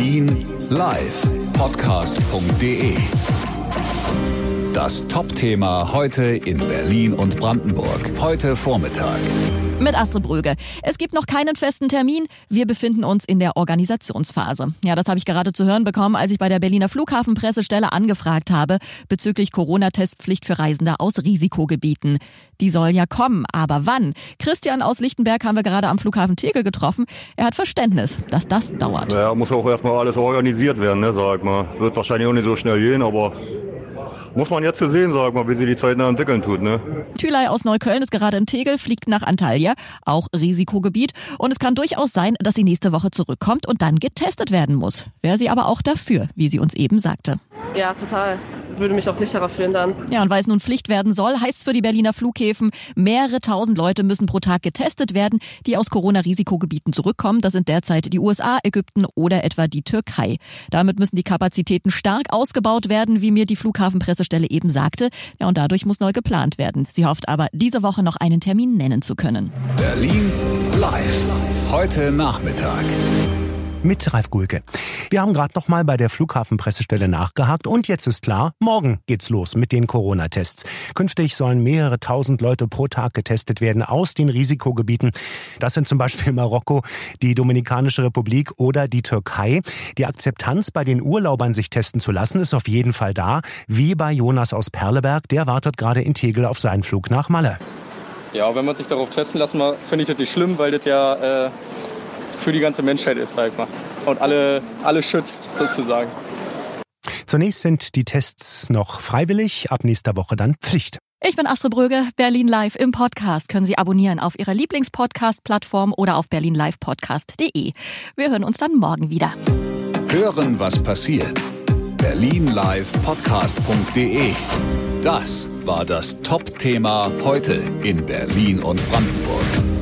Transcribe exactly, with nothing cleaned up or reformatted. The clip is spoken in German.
Berlin live podcast punkt de. Das Top-Thema heute in Berlin und Brandenburg. Heute Vormittag. Mit Astrid Bröge. Es gibt noch keinen festen Termin. Wir befinden uns in der Organisationsphase. Ja, das habe ich gerade zu hören bekommen, als ich bei der Berliner Flughafenpressestelle angefragt habe bezüglich Corona-Testpflicht für Reisende aus Risikogebieten. Die soll ja kommen, aber wann? Christian aus Lichtenberg haben wir gerade am Flughafen Tegel getroffen. Er hat Verständnis, dass das dauert. Ja, muss auch erstmal alles organisiert werden, ne, sag mal. Wird wahrscheinlich auch nicht so schnell gehen, aber muss man jetzt sehen, sag mal, wie sich die Zeit noch entwickeln tut, ne? Thülay aus Neukölln ist gerade in Tegel, fliegt nach Antalya, auch Risikogebiet. Und es kann durchaus sein, dass sie nächste Woche zurückkommt und dann getestet werden muss. Wäre sie aber auch dafür, wie sie uns eben sagte. Ja, total. Würde mich auch sicherer fühlen dann. Ja, und weil es nun Pflicht werden soll, heißt es für die Berliner Flughäfen, mehrere tausend Leute müssen pro Tag getestet werden, die aus Corona-Risikogebieten zurückkommen. Das sind derzeit die U S A, Ägypten oder etwa die Türkei. Damit müssen die Kapazitäten stark ausgebaut werden, wie mir die Flughafenpressestelle eben sagte. Ja, und dadurch muss neu geplant werden. Sie hofft aber, diese Woche noch einen Termin nennen zu können. Berlin live. Heute Nachmittag. Mit Ralf Gulke. Wir haben gerade noch mal bei der Flughafenpressestelle nachgehakt und jetzt ist klar, morgen geht's los mit den Corona-Tests. Künftig sollen mehrere tausend Leute pro Tag getestet werden aus den Risikogebieten. Das sind zum Beispiel Marokko, die Dominikanische Republik oder die Türkei. Die Akzeptanz bei den Urlaubern, sich testen zu lassen, ist auf jeden Fall da. Wie bei Jonas aus Perleberg, der wartet gerade in Tegel auf seinen Flug nach Malle. Ja, wenn man sich darauf testen lassen will, finde ich das nicht schlimm, weil das ja äh für die ganze Menschheit ist, sag ich mal. Und alle, alle schützt, sozusagen. Zunächst sind die Tests noch freiwillig, ab nächster Woche dann Pflicht. Ich bin Astrid Bröge, Berlin Live im Podcast. Können Sie abonnieren auf Ihrer Lieblingspodcast-Plattform oder auf berlin live podcast punkt de. Wir hören uns dann morgen wieder. Hören, was passiert. berlin live podcast punkt de. Das war das Top-Thema heute in Berlin und Brandenburg.